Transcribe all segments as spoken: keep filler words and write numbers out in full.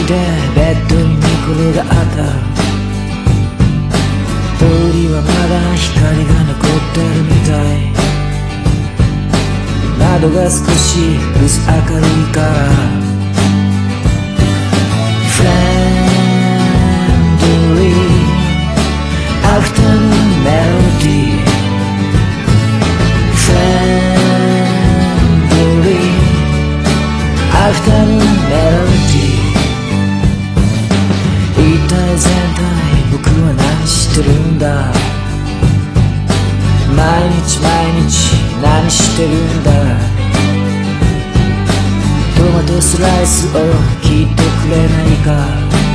いでベッドに寝転がった通りはまだ光が残ってるみたい窓が少し薄明るいからフレンドリーアフタヌーンメロディーフレンドリーアフタヌーンメロディー一体全体僕は何してるんだ毎日毎日何してるんだトマトスライスを切ってくれないか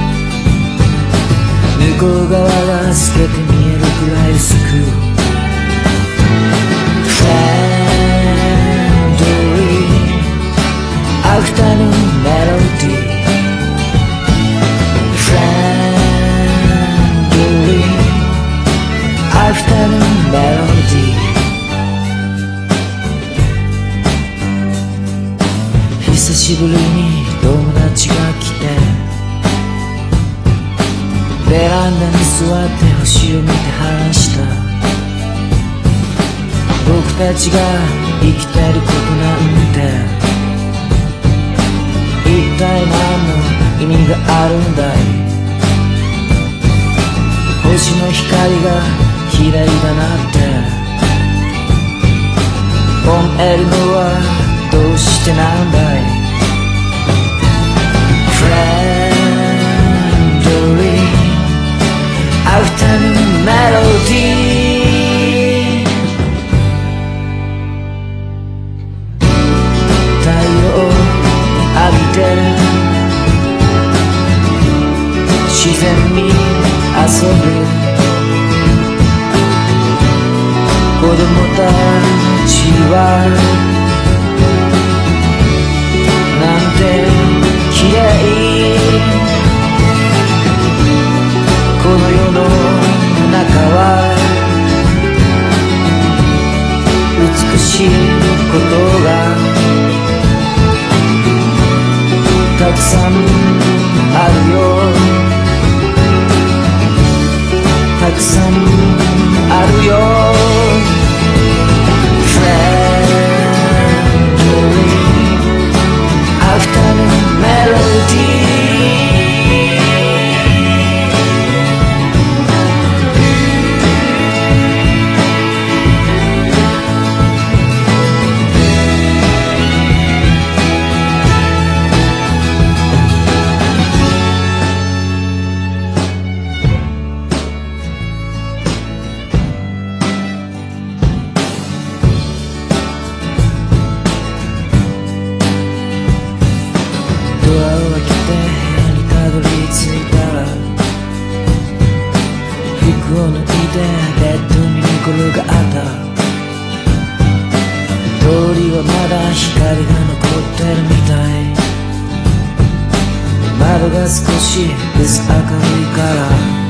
向こう側が透けて見えるくらい薄くフレンドリーアフタヌーンメロディーフレンドリーアフタヌーンメロディー久しぶりに友達が来てベランダに座って星を見て話した僕たちが生きてることなんて一体何の意味があるんだい星の光が綺麗だなって思えるのはどうしてなんだいフレンドリーアフタヌーンメロディー太陽浴びて自然に遊ぶ子供たちはなんて綺麗この世の中は美しいことがたくさんあるよたくさんあるよフレンドリーアフタヌーンメロディードアを開けて部屋にたどり着いたら服を脱いでベッドに寝転がった通りはまだ光が残ってるみたい窓が少し薄明るいから